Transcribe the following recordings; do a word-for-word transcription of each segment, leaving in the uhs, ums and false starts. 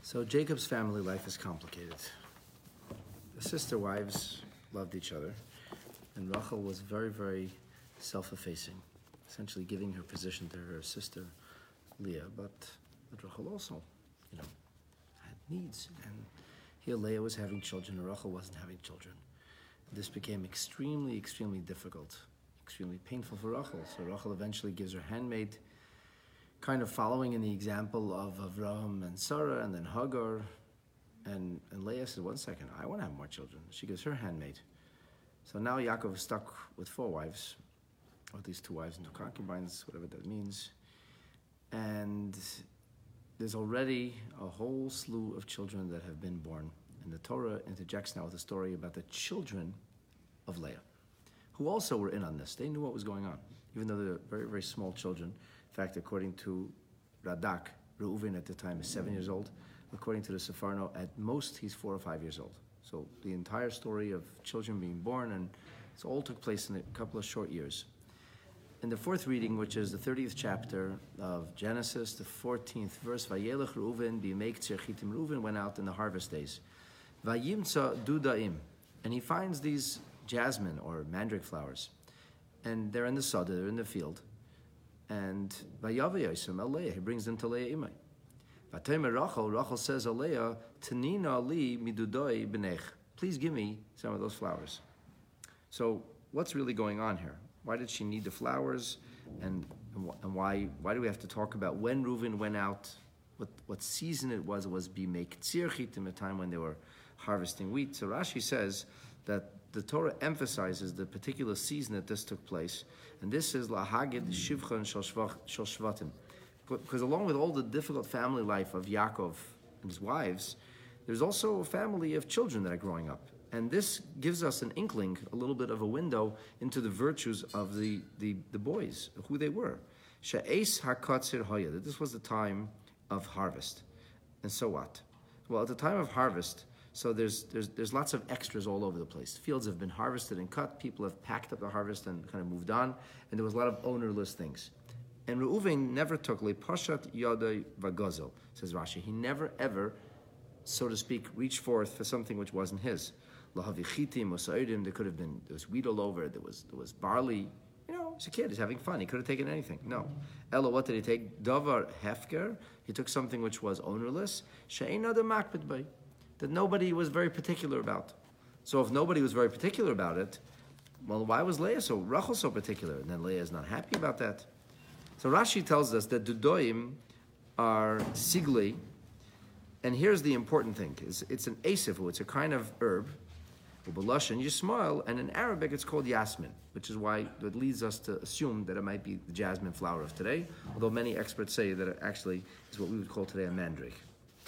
So Jacob's family life is complicated. The sister wives loved each other, and Rachel was very, very self-effacing, essentially giving her position to her sister Leah. But, but Rachel also, you know, had needs, and here Leah was having children, and Rachel wasn't having children. This became extremely, extremely difficult, extremely painful for Rachel. So Rachel eventually gives her handmaid, kind of following in the example of Avraham and Sarah, and then Hagar. And, and Leah said, one second, I want to have more children. She gives her handmaid. So now Yaakov is stuck with four wives, or at least two wives and two concubines, whatever that means. And there's already a whole slew of children that have been born. And the Torah interjects now with a story about the children of Leah, who also were in on this. They knew what was going on, even though they're very, very small children. In fact, according to Radak, Reuven at the time is seven years old. According to the Sefarno, at most he's four or five years old. So the entire story of children being born, and it all took place in a couple of short years. In the fourth reading, which is the thirtieth chapter of Genesis, the fourteenth verse, Vayelech Reuven b'yimei ktsir chitim. Reuven went out in the harvest days. Vayimtza dudaim, and he finds these jasmine or mandrake flowers, and they're in the sada, they're in the field. And Vayavayosem el Leah, he brings them to Leah imay. Vataymer Rachel, Rachel says to Leah, Tanina li midudoi b'nech. Please give me some of those flowers. So what's really going on here? Why did she need the flowers? And, and why why do we have to talk about when Reuven went out, what, what season it was? It was b'mei ktsir chitim, a time when they were harvesting wheat. So Rashi says that the Torah emphasizes the particular season that this took place. And this is lahagid shivchan shel shvatim. Because along with all the difficult family life of Yaakov and his wives, there's also a family of children that are growing up. And this gives us an inkling, a little bit of a window into the virtues of the, the, the boys, who they were. She'es hakatzir hoya, that this was the time of harvest. And so what? Well, at the time of harvest, so there's, there's, there's lots of extras all over the place. Fields have been harvested and cut, people have packed up the harvest and kind of moved on, and there was a lot of ownerless things. And Reuven never took lepashat yadai vagazel, says Rashi. He never ever, so to speak, reached forth for something which wasn't his. Lahavichitim osaidim, there could have been, there was wheat all over, there was there was barley. You know, he's a kid, he's having fun. He could have taken anything. No. Ella, what did he take? Davar hefker. He took something which was ownerless. She'ein adam makbid bay, that nobody was very particular about. So if nobody was very particular about it, well, why was Leah so, Rachel so particular? And then Leah is not happy about that. So Rashi tells us that dudoim are sigli, and here's the important thing: it's, it's an asifu, it's a kind of herb, ubalashan yismael, and in Arabic it's called yasmin, which is why it leads us to assume that it might be the jasmine flower of today, although many experts say that it actually is what we would call today a mandrake.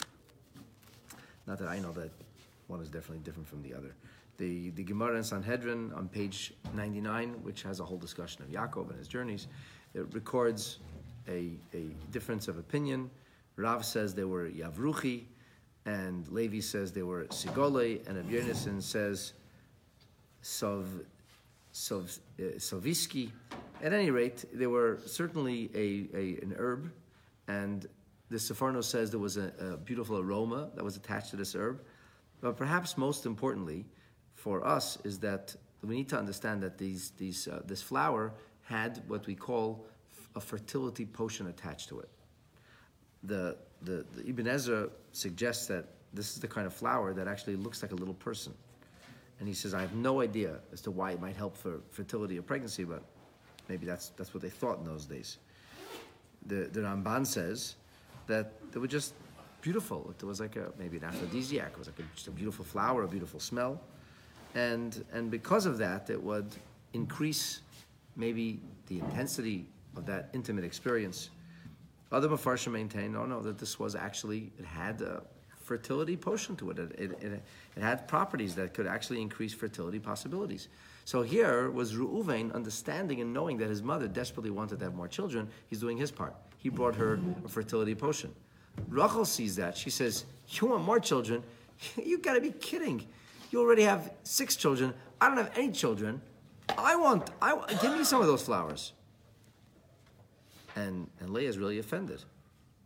Not that I know that one is definitely different from the other. The, the Gemara in Sanhedrin on page ninety-nine, which has a whole discussion of Yaakov and his journeys, it records a, a difference of opinion. Rav says they were Yavruchi, and Levi says they were Sigole, and Rabbi Yonasan says Sov, Sov, uh, Soviski. At any rate, they were certainly a, a an herb, and the Sefarno says there was a, a beautiful aroma that was attached to this herb. But perhaps most importantly for us is that we need to understand that these these uh, this flower had what we call a fertility potion attached to it. The, the, the Ibn Ezra suggests that this is the kind of flower that actually looks like a little person. And he says, I have no idea as to why it might help for fertility or pregnancy, but maybe that's that's what they thought in those days. The, the Ramban says that they were just beautiful. It was like a maybe an aphrodisiac. It was like a, just a beautiful flower, a beautiful smell. And, and because of that, it would increase maybe the intensity of that intimate experience. Other Mefarshim maintain, no, no, that this was actually, it had a fertility potion to it. It, it, it. it had properties that could actually increase fertility possibilities. So here was Reuven understanding and knowing that his mother desperately wanted to have more children. He's doing his part. He brought her a fertility potion. Rachel sees that. She says, you want more children? You gotta be kidding. You already have six children. I don't have any children. I want, I give me some of those flowers. And and Leah is really offended.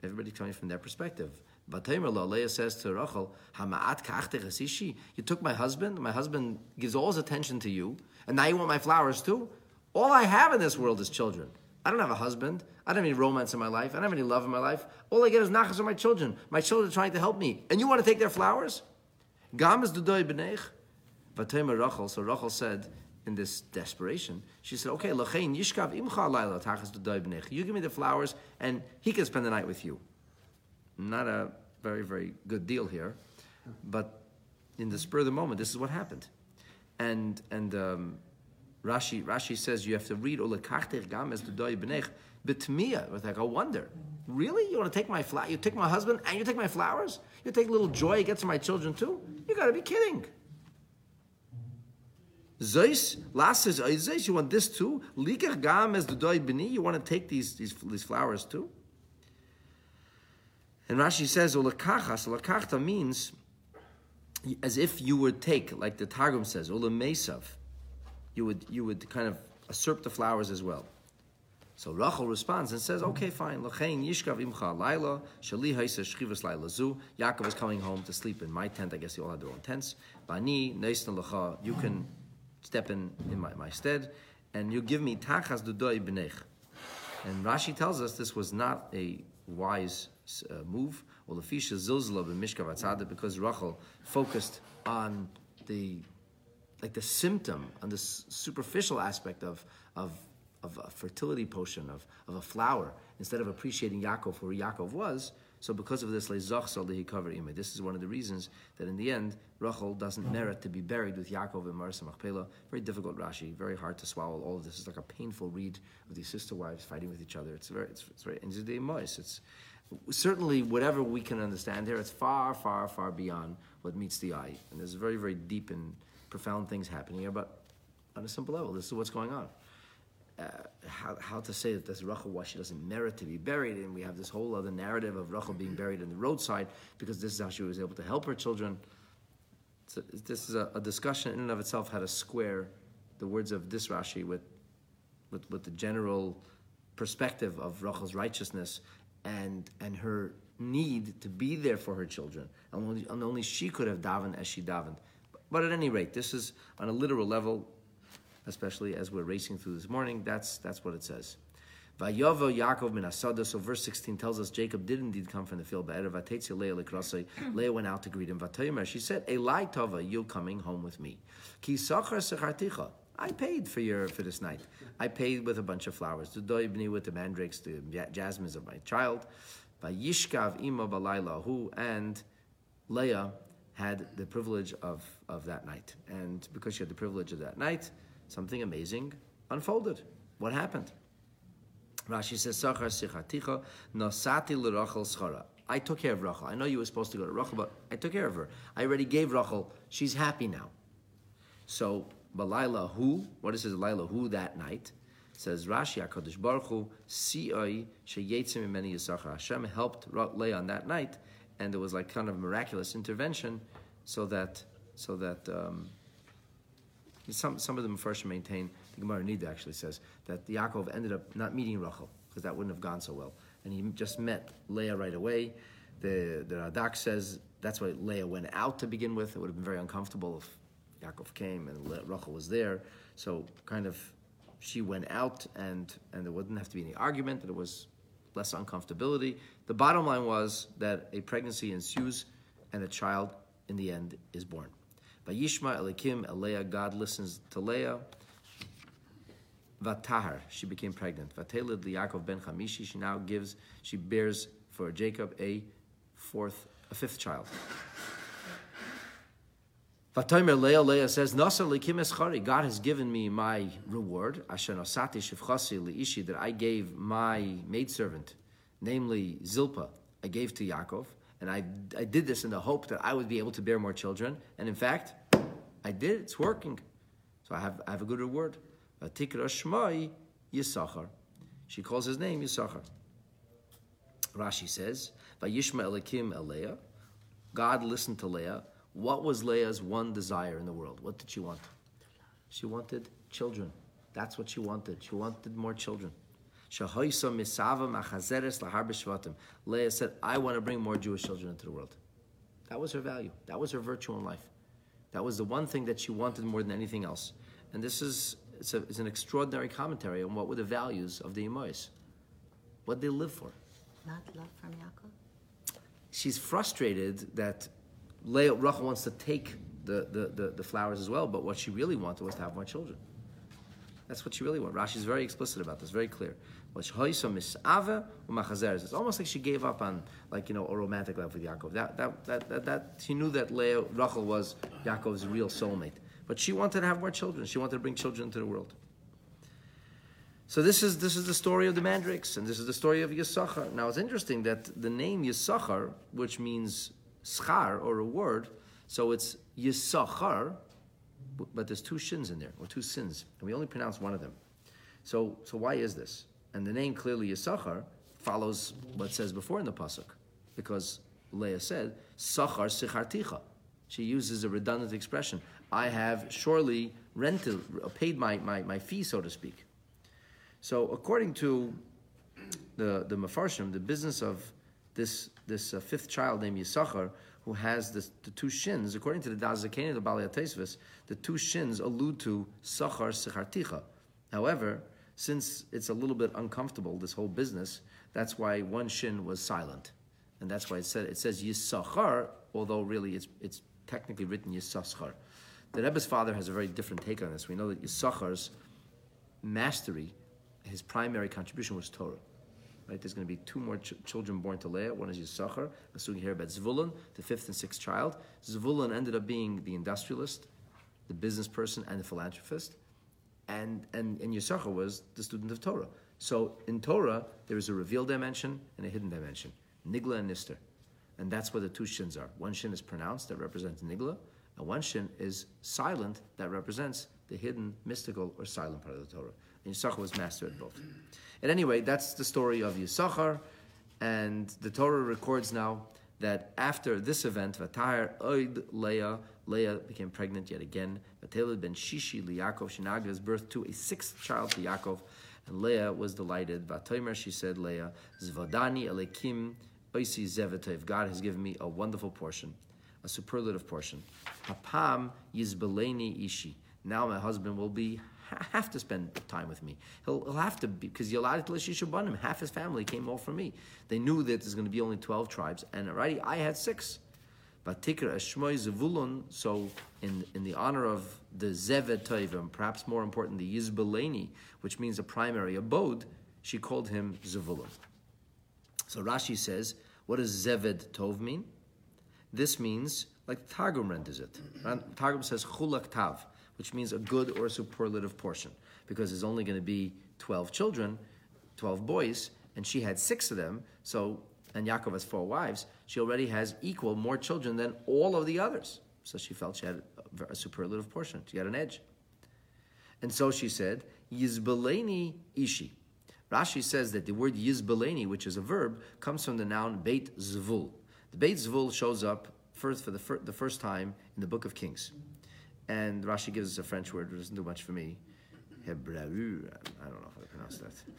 Everybody's coming from their perspective. Leah says to Rachel, you took my husband, my husband gives all his attention to you, and now you want my flowers too? All I have in this world is children. I don't have a husband. I don't have any romance in my life. I don't have any love in my life. All I get is nachas from my children. My children are trying to help me. And you want to take their flowers? Gam is dudoy b'neich. Vatayma Rachel, so Rachel said, in this desperation, she said, okay, l'chein yishkav imcha alayla tachas dudoy b'neich. You give me the flowers, and he can spend the night with you. Not a very, very good deal here, but in the spur of the moment, this is what happened. And and um, Rashi Rashi says you have to read olekachter gam es dudoy b'neich b'tmiya. With like a wonder, really? You want to take my flower? You take my husband and you take my flowers? You take little joy you get to my children too? You got to be kidding. Zeus, last says Zeus. You want this too? Likach gam es dudoy b'ni. You want to take these these these flowers too? And Rashi says, "Olakachas." Olakachta means as if you would take, like the Targum says, "Olamesav." You would you would kind of usurp the flowers as well. So Rachel responds and says, "Okay, fine. Lachein yishkav imcha laila shali haisa shchivas laila zu." Yaakov is coming home to sleep in my tent. I guess they all had their own tents. Bani neisna lacha. You can step in in my, my stead, and you give me tachas dudoy b'nech. And Rashi tells us this was not a wise uh, move, or lefisha zilzla b'mishkav atzadah, because Rachel focused on the like the symptom, on the superficial aspect of of of a fertility potion of of a flower, instead of appreciating Yaakov for who Yaakov was. So because of this, this is one of the reasons that in the end Rachel doesn't merit to be buried with Yaakov in Marsa Machpelah. Very difficult Rashi, very hard to swallow. All of this is like a painful read of these sister wives fighting with each other. It's very, it's, it's very, it's certainly whatever we can understand here. It's far, far, far beyond what meets the eye, and there's very, very deep and profound things happening here. But on a simple level, this is what's going on. Uh, how, how to say that this Rachel, why she doesn't merit to be buried, and we have this whole other narrative of Rachel being buried in the roadside because this is how she was able to help her children. So this is a, a discussion in and of itself, how to square the words of this Rashi with, with, with the general perspective of Rachel's righteousness and and her need to be there for her children, and only, and only she could have davened as she davened. But, but at any rate, this is on a literal level. Especially as we're racing through this morning, that's that's what it says. Vayavo Yaakov min Asada. So verse sixteen tells us Jacob did indeed come from the field. Leah went out to greet him. She said, "Elai Tova, you're coming home with me. Ki sachar secharticha. I paid for your for this night. I paid with a bunch of flowers. The doibni with the mandrakes, the jasmines of my child. Vayishkav ima balaylahu, and Leah had the privilege of of that night. And because she had the privilege of that night, something amazing unfolded. What happened? Rashi says, "Sachar sichaticha nosati l'Rachel schara." I took care of Rachel. I know you were supposed to go to Rachel, but I took care of her. I already gave Rachel. She's happy now. So, Balayla hu, what is his Laila hu that night? Says Rashi, HaKadosh Baruch Hu, Si'oi sheyetzim imeni yisachar. Hashem helped Leah on that night, and there was like kind of miraculous intervention, so that so that. Um, Some some of the Mefarshim maintain, the Gemara Nida actually says, that Yaakov ended up not meeting Rachel, because that wouldn't have gone so well. And he just met Leah right away. The the Radak says that's why Leah went out to begin with. It would have been very uncomfortable if Yaakov came and Le- Rachel was there. So kind of she went out, and, and there wouldn't have to be any argument, that it was less uncomfortability. The bottom line was that a pregnancy ensues, and a child, in the end, is born. Vayishma Elikim Leah, God listens to Leah. Vatahar, she became pregnant. Vatelid Yaakov ben Chamishi, she now gives, she bears for Jacob a fourth, a fifth child. Vatomer Leah, Leah says, Nasa Elikim Eschari, God has given me my reward. Asher Nosati Shivchasi Leishi, that I gave my maidservant, namely Zilpah, I gave to Yaakov. And I, I did this in the hope that I would be able to bear more children. And in fact, I did. It's working. So I have I have a good reward. Vatikra Shmai Yisachar. She calls his name Yisachar. Rashi says, Vayishma Elikim Leah. God listened to Leah. What was Leah's one desire in the world? What did she want? She wanted children. That's what she wanted. She wanted more children. Leah said, I want to bring more Jewish children into the world. That was her value. That was her virtue in life. That was the one thing that she wanted more than anything else. And this is it's, a, it's an extraordinary commentary on what were the values of the Emois. What they live for. Not love from Yaakov? She's frustrated that Leah, Rachel wants to take the, the, the, the flowers as well, but what she really wanted was to have more children. That's what she really wanted. Rashi's very explicit about this, very clear. It's almost like she gave up on, like, you know, a romantic love with Yaakov. That, that, that, that, that she knew that Leah, Rachel was Yaakov's real soulmate. But she wanted to have more children. She wanted to bring children into the world. So this is this is the story of the mandrakes, and this is the story of Yisachar. Now it's interesting that the name Yisachar, which means schar or reward, so it's Yisachar, but there's two shins in there, or two sins, and we only pronounce one of them. So so why is this? And the name clearly Yisachar follows what it says before in the pasuk, because Leah said, Sachar sicharticha. She uses a redundant expression. I have surely rented, paid my, my, my fee, so to speak. So according to the the Mefarshim, the business of this this uh, fifth child named Yisachar, who has this, the two shins, according to the Das Zakeni, the Balei HaTosfos, the two shins allude to Sachar Sicharticha. However, since it's a little bit uncomfortable, this whole business, that's why one shin was silent. And that's why it said it says Yisachar, although really it's it's technically written Yisachar. The Rebbe's father has a very different take on this. We know that Yisachar's mastery, his primary contribution was Torah. Right? There's going to be two more ch- children born to Leah. One is Yisachar. I'm speaking here about Zvulun, the fifth and sixth child. Zvulun ended up being the industrialist, the business person, and the philanthropist. And, and, and Yisachar was the student of Torah. So in Torah, there is a revealed dimension and a hidden dimension. Nigla and Nister. And that's where the two shins are. One shin is pronounced, that represents Nigla, and one shin is silent, that represents the hidden, mystical, or silent part of the Torah. And Yisachar was master at both. At any rate, that's the story of Yisachar, and the Torah records now that after this event, Vatahar Oid Leah, Leah became pregnant yet again. Vatelid ben Shishi liYaakov, she now gives birth to a sixth child to Yaakov, and Leah was delighted. Vatomer, she said, Leah, Zvodani Alekim Oisi Zevetov, God has given me a wonderful portion, a superlative portion. Hapam Yizbeleni Ishi, now my husband will be have to spend time with me. He'll, he'll have to be, because Yolad Shishabanim, half his family came all from me. They knew that there's going to be only twelve tribes, and already I had six. But Tikra Ashmoy Zavulun, so in, in the honor of the Zevet Tovim, perhaps more important, the Yizbeleni, which means a primary abode, she called him Zavulun. So Rashi says, what does Zeved Tov mean? This means, like Targum renders it. Targum says Chulak Tav, which means a good or superlative portion, because there's only going to be twelve children, twelve boys, and she had six of them, so, and Yaakov has four wives, she already has equal, more children than all of the others. So she felt she had a, a superlative portion. She had an edge. And so she said, Yizbeleni Ishi. Rashi says that the word Yizbeleni, which is a verb, comes from the noun Beit Zvul. The Beit Zvul shows up first for the, fir- the first time in the Book of Kings. And Rashi gives us a French word, which doesn't do much for me. Hebreu, I don't know how to pronounce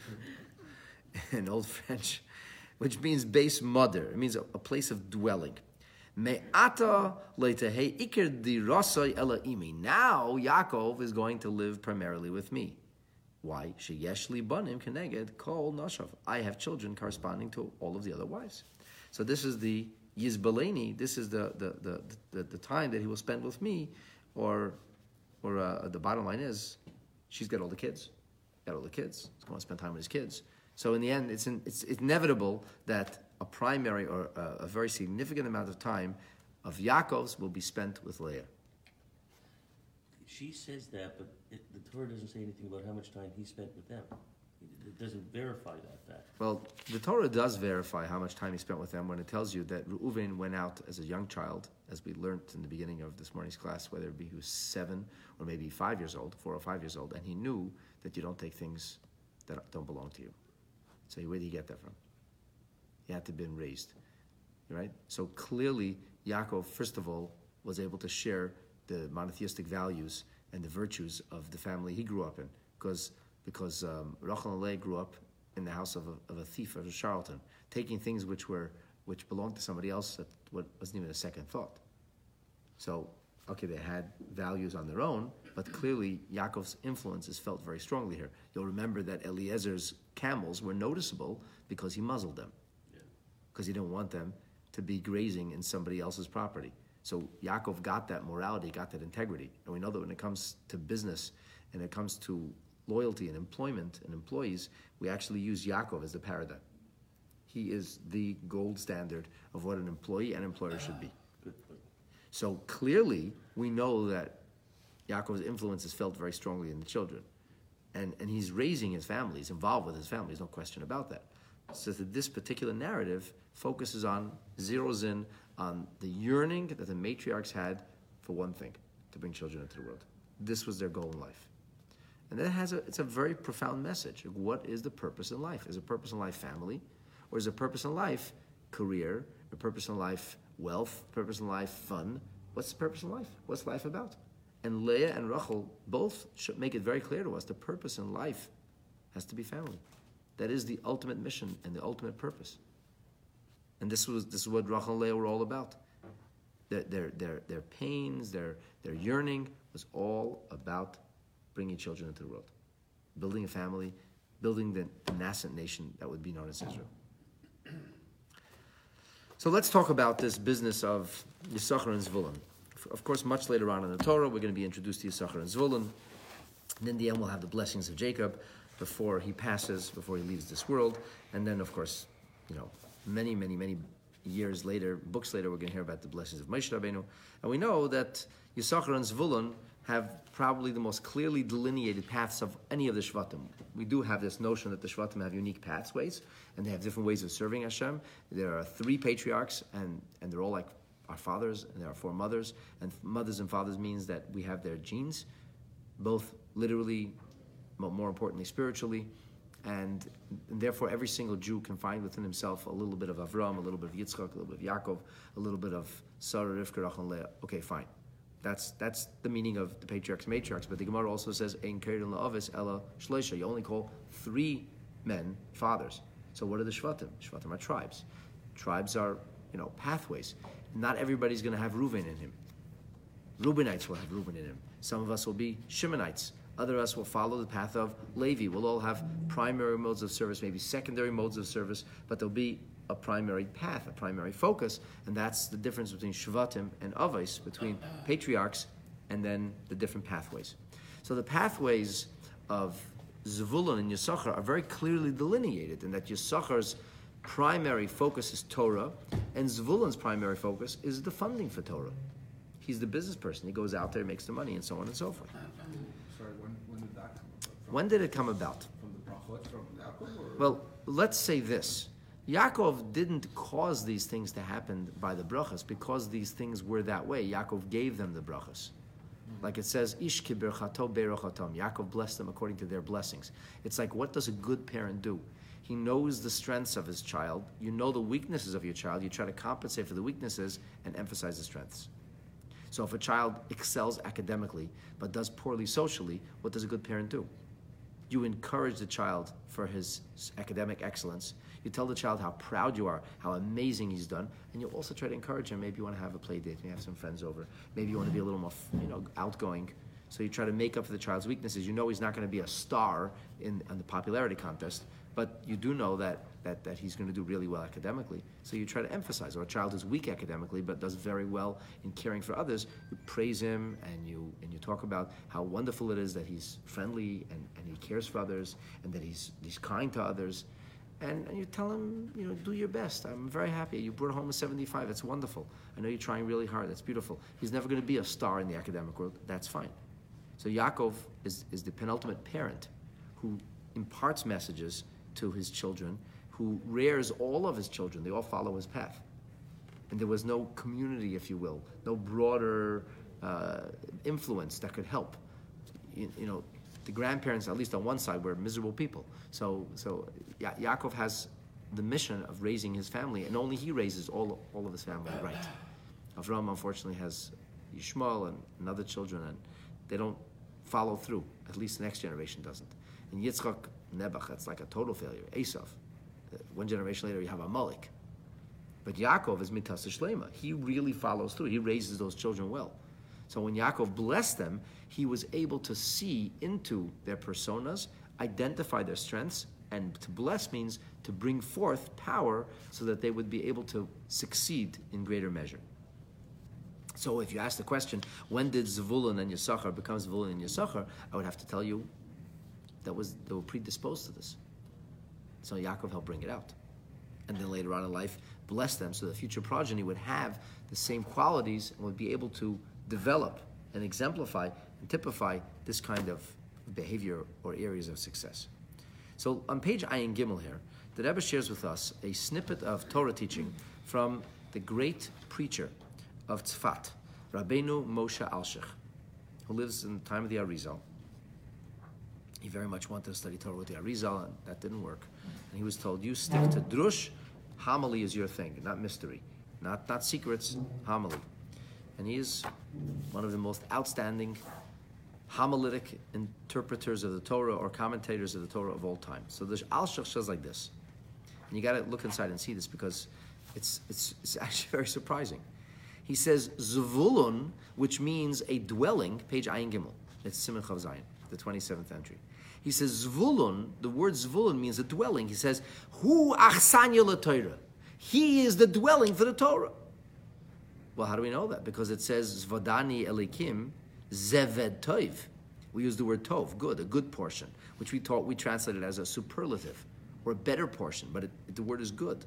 that. In Old French, which means base mother. It means a, a place of dwelling. Me'ata leitehei ikir di rasai ela imi. Now Yaakov is going to live primarily with me. Why? Sheyesh li banim keneged kol nashav. I have children corresponding to all of the other wives. So this is the Yizbeleni. This is the the, the the the time that he will spend with me. Or, or uh, the bottom line is, she's got all the kids. Got all the kids. He's going to spend time with his kids. So in the end, it's in, it's inevitable that a primary or a, a very significant amount of time of Yaakov's will be spent with Leah. She says that, but it, the Torah doesn't say anything about how much time he spent with them. It doesn't verify that fact. Well, the Torah does verify how much time he spent with them when it tells you that Reuven went out as a young child, as we learned in the beginning of this morning's class, whether it be he was seven or maybe five years old, four or five years old, and he knew that you don't take things that don't belong to you. So where did he get that from? He had to have been raised, right? So clearly, Yaakov, first of all, was able to share the monotheistic values and the virtues of the family he grew up in, because because um, Rachel and Leah grew up in the house of a, of a thief or a charlatan, taking things which were which belonged to somebody else that what wasn't even a second thought. So, okay, they had values on their own, but clearly Yaakov's influence is felt very strongly here. You'll remember that Eliezer's camels were noticeable because he muzzled them, because he didn't want them to be grazing in somebody else's property. So Yaakov got that morality, got that integrity. And we know that when it comes to business and it comes to loyalty and employment and employees, we actually use Yaakov as the paradigm. He is the gold standard of what an employee and employer should be. So clearly, we know that Yaakov's influence is felt very strongly in the children. And, and he's raising his family, he's involved with his family, there's no question about that. So that this particular narrative focuses on, zeroes in on the yearning that the matriarchs had for one thing, to bring children into the world. This was their goal in life. And that has a, it's a very profound message. What is the purpose in life? Is a purpose in life family? Or is a purpose in life career? A purpose in life wealth? Purpose in life fun? What's the purpose in life? What's life about? And Leah and Rachel both should make it very clear to us the purpose in life has to be family. That is the ultimate mission and the ultimate purpose. And this was this is what Rachel and Leah were all about. Their their their, their pains, their their yearning was all about bringing children into the world, building a family, building the nascent nation that would be known as Israel. So let's talk about this business of Yisachar and Zvulun. Of course, much later on in the Torah, we're going to be introduced to Yisachar and Zvulun. And in the end, we'll have the blessings of Jacob before he passes, before he leaves this world. And then, of course, you know, many, many, many years later, books later, we're going to hear about the blessings of Moshe Rabbeinu. And we know that Yisachar and Zvulun have probably the most clearly delineated paths of any of the Shvatim. We do have this notion that the Shvatim have unique pathways, and they have different ways of serving Hashem. There are three patriarchs, and, and they're all like our fathers, and there are four mothers. And mothers and fathers means that we have their genes, both literally, but more importantly, spiritually. And, and therefore, every single Jew can find within himself a little bit of Avram, a little bit of Yitzchak, a little bit of Yaakov, a little bit of Sarah, Rivka, Rachel, and Leah. Okay, fine. That's that's the meaning of the patriarchs and matriarchs. But the Gemara also says, Ein kerin la'avis ela shleisha. You only call three men fathers. So what are the Shvatim? Shvatim are tribes. Tribes are, you know, pathways. Not everybody's going to have Reuven in him. Reubenites will have Reuben in him. Some of us will be Shimonites. Other of us will follow the path of Levi. We'll all have primary modes of service, maybe secondary modes of service, but there'll be a primary path, a primary focus, and that's the difference between Shvatim and Avos, between patriarchs and then the different pathways. So the pathways of Zvulun and Yisachar are very clearly delineated in that Yisachar's primary focus is Torah, and Zvulun's primary focus is the funding for Torah. He's the business person. He goes out there, makes the money, and so on and so forth. Sorry, when, when did that come about? From, When did it come about? from the Brachot, from Yaakov? Or? Well, let's say this. Yaakov didn't cause these things to happen by the brachas because these things were that way. Yaakov gave them the brachas. Like it says, Ish ki berchato berochatom. Yaakov blessed them according to their blessings. It's like, what does a good parent do? He knows the strengths of his child. You know the weaknesses of your child. You try to compensate for the weaknesses and emphasize the strengths. So if a child excels academically but does poorly socially, what does a good parent do? You encourage the child for his academic excellence. You tell the child how proud you are, how amazing he's done, and you also try to encourage him. Maybe you want to have a play date, maybe have some friends over. Maybe you want to be a little more, you know, outgoing. So you try to make up for the child's weaknesses. You know he's not going to be a star in, in the popularity contest, but you do know that, that, that he's going to do really well academically. So you try to emphasize. Or a child is weak academically but does very well in caring for others. You praise him and you and you talk about how wonderful it is that he's friendly and, and he cares for others and that he's he's kind to others. And, and you tell him, you know, do your best. I'm very happy. You brought home a seventy-five. That's wonderful. I know you're trying really hard. That's beautiful. He's never going to be a star in the academic world. That's fine. So Yaakov is, is the penultimate parent who imparts messages to his children, who rears all of his children. They all follow his path. And there was no community, if you will, no broader uh, influence that could help. You, you know, the grandparents, at least on one side, were miserable people. So, so ya- Yaakov has the mission of raising his family, and only he raises all, all of his family right. Avram, unfortunately, has Yishmael and, and other children, and they don't follow through. At least the next generation doesn't. And Yitzchak Nebuch, that's like a total failure. Esav, uh, one generation later you have Amalek. But Yaakov is mitasa shlema. He really follows through. He raises those children well. So when Yaakov blessed them, he was able to see into their personas, identify their strengths, and to bless means to bring forth power so that they would be able to succeed in greater measure. So if you ask the question, when did Zvulun and Yisachar become Zvulun and Yisachar, I would have to tell you that was they were predisposed to this. So Yaakov helped bring it out. And then later on in life, bless them so the future progeny would have the same qualities and would be able to develop and exemplify and typify this kind of behavior or areas of success. So on page Ayin Gimel here, the Rebbe shares with us a snippet of Torah teaching from the great preacher of Tzfat, Rabbeinu Moshe Alshich, who lives in the time of the Arizal. He very much wanted to study Torah with the Arizal, and that didn't work. And he was told, you stick to Drush, homily is your thing, not mystery, not, not secrets, homily. And he is one of the most outstanding homiletic interpreters of the Torah or commentators of the Torah of all time. So the Alshich says like this, and you got to look inside and see this because it's, it's, it's actually very surprising. He says, Zvulun, which means a dwelling, page Ayin Gimel, it's Siman Chav Zayin, the twenty-seventh entry. He says, Zvulun, the word Zvulun means a dwelling. He says, Hu achsanya l'Torah. He is the dwelling for the Torah. Well, how do we know that? Because it says, Zvodani Elikim, Zeved Tov. We use the word Tov, good, a good portion, which we taught, we translated as a superlative, or a better portion, but it, the word is good.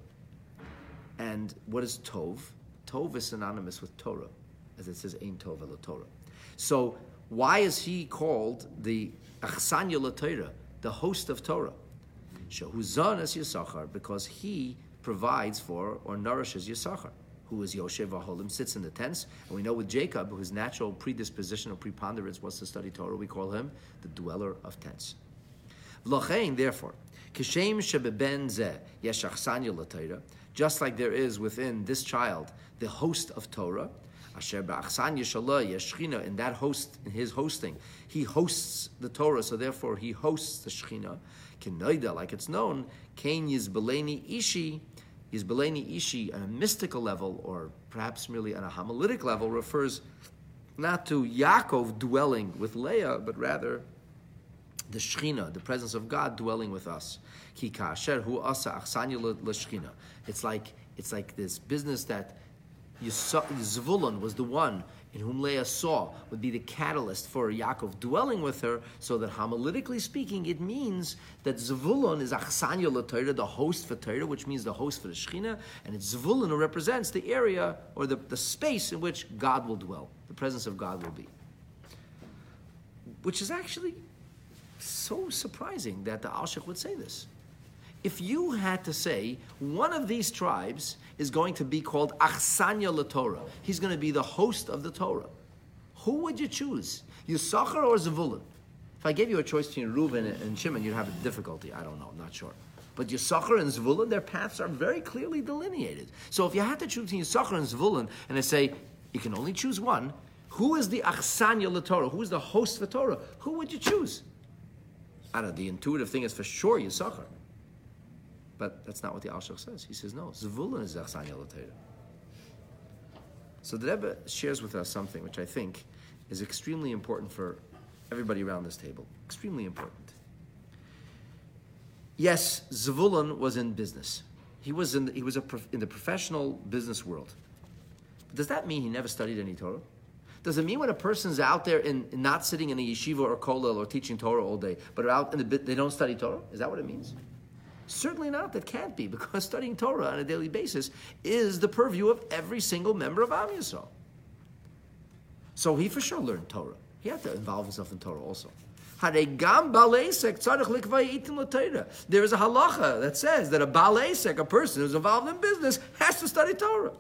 And what is Tov? Tov is synonymous with Torah, as it says, Ein Tov Ela Torah. So, why is he called the Achsanya LaTorah, the host of Torah? Shehuzan es Yisachar, because he provides for or nourishes Yisachar, who is Yoshev Aholim, sits in the tents. And we know with Jacob, whose natural predisposition or preponderance was to study Torah, we call him the dweller of tents. V'lochein, therefore, Kishem shebeben zeh yesh achsanya LaTorah, just like there is within this child the host of Torah, Asher ba'achsanya shalah yesh Shechina, in that host, in his hosting, he hosts the Torah, so therefore he hosts the Shechina. Kenoida, like it's known, Kain Yizbeleni Ishi, Yizbeleni Ishi, on a mystical level, or perhaps merely on a homiletic level, refers not to Yaakov dwelling with Leah, but rather the Shechina, the presence of God dwelling with us. Ki kasher hu asa achsanya l'Shechina. It's like it's like this business that Zvulun was the one in whom Leah saw would be the catalyst for Yaakov dwelling with her, so that homiletically speaking, it means that Zvulun is achsanya l'Torah, the host for Torah, which means the host for the Shechina, and it's Zvulun who represents the area or the, the space in which God will dwell, the presence of God will be. Which is actually so surprising that the Alshich would say this. If you had to say one of these tribes is going to be called Achsanya LaTorah, he's going to be the host of the Torah, who would you choose? Yisachar or Zvulun? If I gave you a choice between Reuven and Shimon, you'd have a difficulty. I don't know, I'm not sure. But Yisachar and Zvulun, their paths are very clearly delineated. So if you had to choose between Yisachar and Zvulun, and I say you can only choose one, who is the Achsanya LaTorah? Who is the host for Torah? Who would you choose? I don't know, the intuitive thing is for sure Yisachar. But that's not what the Alshich says. He says, no, Zvulun is Achsanya LaTorah. So the Rebbe shares with us something which I think is extremely important for everybody around this table. Extremely important. Yes, Zvulun was in business. He was in the, he was a prof, in the professional business world. But does that mean he never studied any Torah? Does it mean when a person's out there in, in not sitting in a yeshiva or kollel or teaching Torah all day, but are out in the bit, they don't study Torah? Is that what it means? Certainly not. That can't be, because studying Torah on a daily basis is the purview of every single member of Am Yisrael. So he for sure learned Torah. He had to involve himself in Torah also. There is a halacha that says that a Baal Esek, a person who's involved in business, has to study Torah.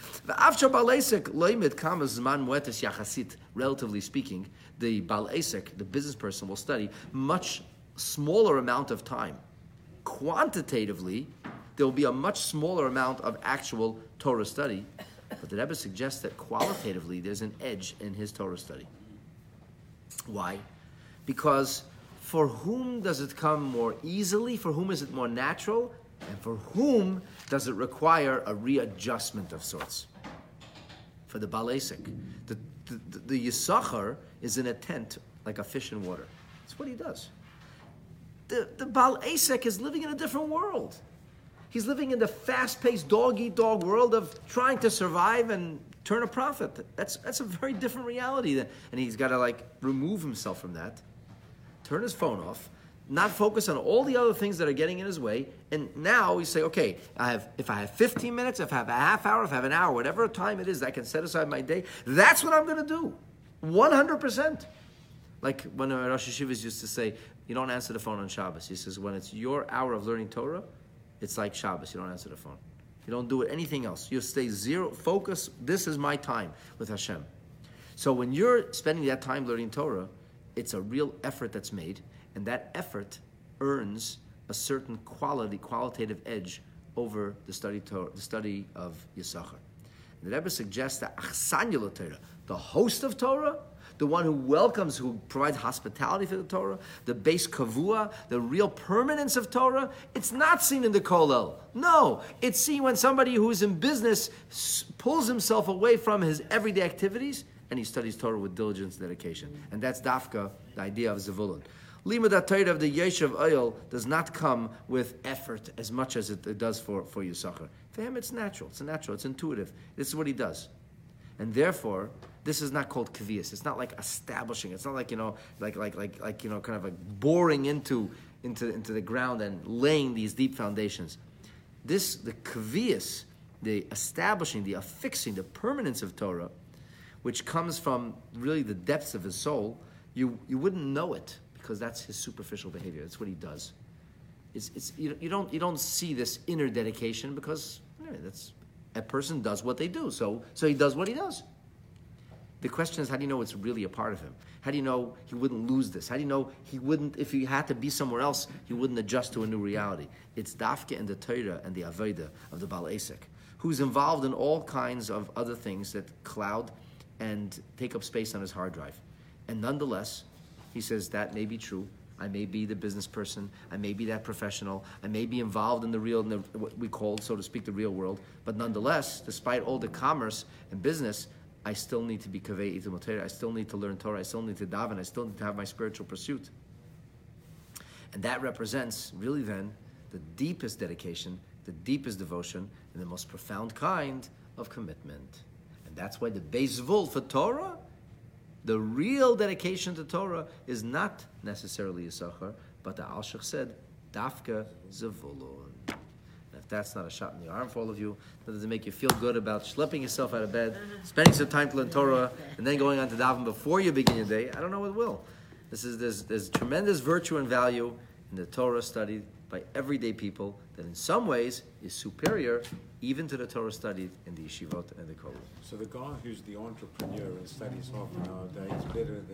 Relatively speaking, the Baal Esek, the business person, will study much smaller amount of time. Quantitatively, there will be a much smaller amount of actual Torah study, but the Rebbe suggests that qualitatively there's an edge in his Torah study. Why? Because for whom does it come more easily? For whom is it more natural? And for whom does it require a readjustment of sorts? For the Baal Esek. The, the, the, the Yisachar is in a tent like a fish in water. That's what he does. The, the Baal Esek is living in a different world. He's living in the fast-paced, dog-eat-dog world of trying to survive and turn a profit. That's that's a very different reality. And he's got to like remove himself from that, turn his phone off, not focus on all the other things that are getting in his way. And now we say, okay, I have if I have fifteen minutes, if I have a half hour, if I have an hour, whatever time it is, I can set aside my day. That's what I'm going to do, one hundred percent. Like when uh, Rosh Hashivas used to say, you don't answer the phone on Shabbos. He says, when it's your hour of learning Torah, it's like Shabbos. You don't answer the phone. You don't do it anything else. You stay zero, focus. This is my time with Hashem. So when you're spending that time learning Torah, it's a real effort that's made, and that effort earns a certain quality, qualitative edge over the study, Torah, the study of Yisachar. The Rebbe suggests that Achsanya Torah, the host of Torah, the one who welcomes, who provides hospitality for the Torah, the base kavua, the real permanence of Torah, it's not seen in the kollel. No, it's seen when somebody who's in business pulls himself away from his everyday activities and he studies Torah with diligence and dedication. And that's dafka, the idea of Zevulun. Limud HaTorah of the Yeshiv Oyel does not come with effort as much as it, it does for, for Yisachar. For him, it's natural. It's natural. It's intuitive. This is what he does. And therefore, this is not called kaviyas. It's not like establishing. It's not like, you know, like like like like you know, kind of like boring into into into the ground and laying these deep foundations. This the kaviyas, the establishing, the affixing, the permanence of Torah, which comes from really the depths of his soul. You you wouldn't know it because that's his superficial behavior. That's what he does. It's it's you, you don't you don't see this inner dedication because eh, that's a person does what they do. So so he does what he does. The question is, how do you know it's really a part of him? How do you know he wouldn't lose this? How do you know he wouldn't, if he had to be somewhere else, he wouldn't adjust to a new reality? It's dafke and the Torah and the Avodah of the Baal Esek, who's involved in all kinds of other things that cloud and take up space on his hard drive. And nonetheless, he says that may be true. I may be the business person. I may be that professional. I may be involved in the real, in the, what we call, so to speak, the real world. But nonetheless, despite all the commerce and business, I still need to be kavei itim Torah. I still need to learn Torah. I still need to daven. I still need to have my spiritual pursuit. And that represents, really then, the deepest dedication, the deepest devotion, and the most profound kind of commitment. And that's why the Beis Zvul for Torah, the real dedication to Torah, is not necessarily Yisachar, but the Alshich said, Dafka Zevulun. If that's not a shot in the arm for all of you, that doesn't make you feel good about schlepping yourself out of bed, spending some time to learn Torah, and then going on to daven before you begin your day, I don't know what will. This is there's, there's tremendous virtue and value in the Torah studied by everyday people that in some ways is superior even to the Torah studied in the yeshivot and the kollel. So the guy who's the entrepreneur and studies half an hour a day is better than